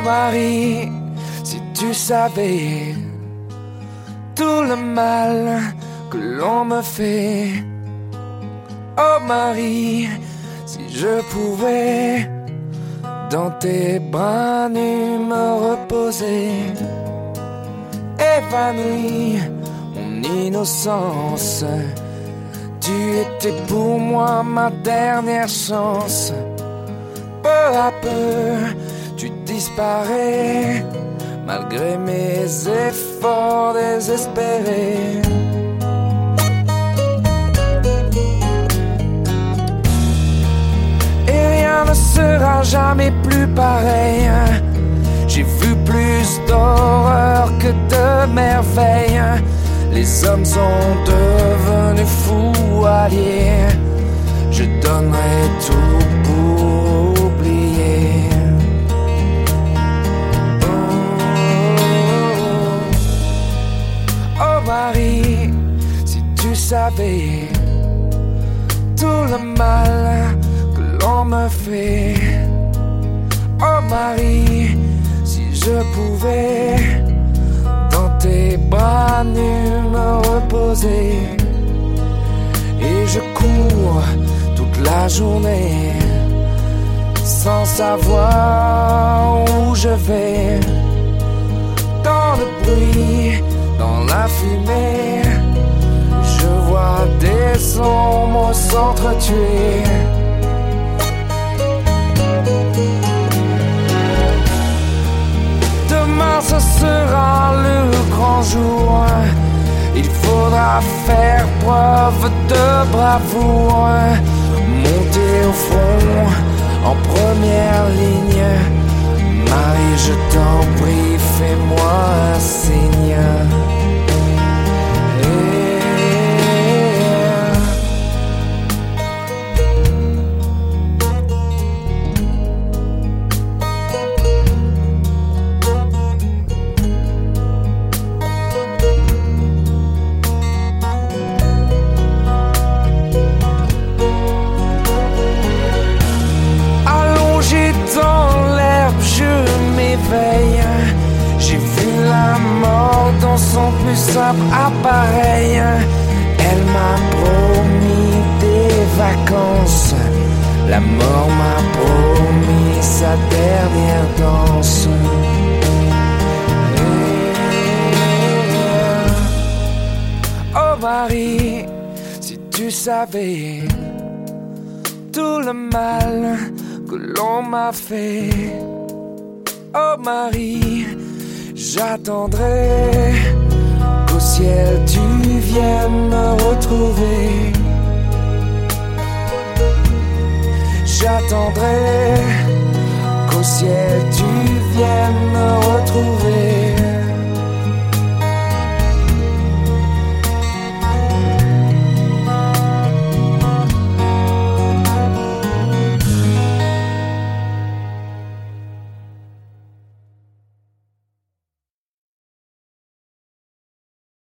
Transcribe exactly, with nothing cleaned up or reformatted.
Marie, si tu savais tout le mal que l'on me fait. Oh Marie, si je pouvais dans tes bras nus me reposer, évanoui mon innocence, tu étais pour moi ma dernière chance. Peu à peu tu disparais malgré mes efforts désespérés. Et rien ne sera jamais plus pareil. J'ai vu plus d'horreur que de merveilles. Les hommes sont devenus fous alliés. Je donnerai tout pour oublier. Marie, si tu savais tout le mal que l'on me fait. Oh Marie, si je pouvais dans tes bras nus me reposer. Et je cours toute la journée sans savoir où je vais. Dans le bruit, dans la fumée, je vois des ombres s'entretuer. Demain ce sera le grand jour. Il faudra faire preuve de bravoure. Monter au front en première ligne. Marie, je t'en prie, fais-moi un signe. J'ai vu la mort dans son plus simple appareil. Elle m'a promis des vacances. La mort m'a promis sa dernière danse. Oh Marie, si tu savais tout le mal que l'on m'a fait. Oh Marie, j'attendrai qu'au ciel tu viennes me retrouver. J'attendrai qu'au ciel tu viennes me retrouver.